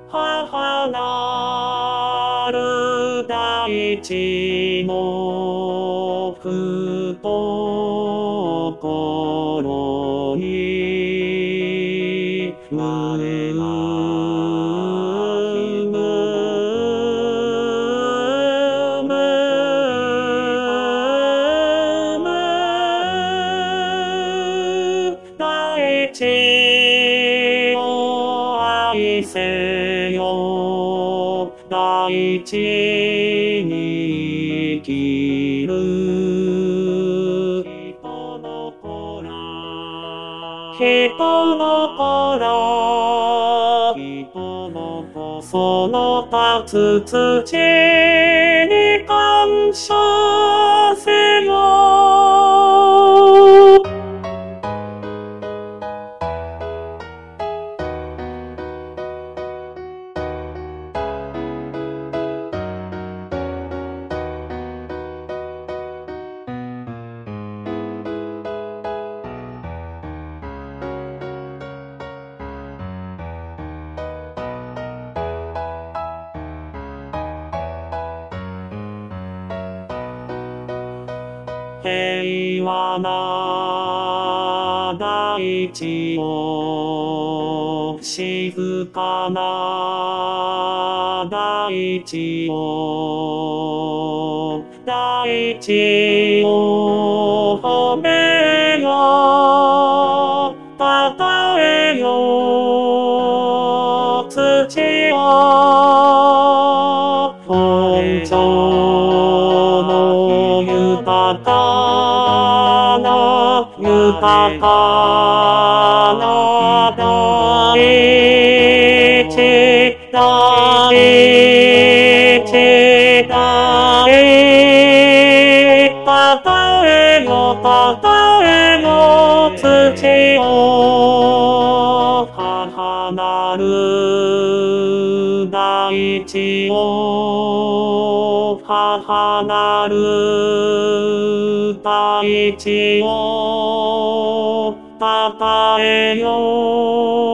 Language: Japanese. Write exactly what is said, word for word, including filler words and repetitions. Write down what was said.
母なる大地の懐に我が大地を愛せよ大地に生きる人の子ら人の子ら人の子その立つ土に感謝せよ平和な大地を静かな大地を大地を褒めよたたえよ土を本当の豊かな豊かな大地大地大たたえよたたえよ土を母なる大地を母なる大地をたたえよ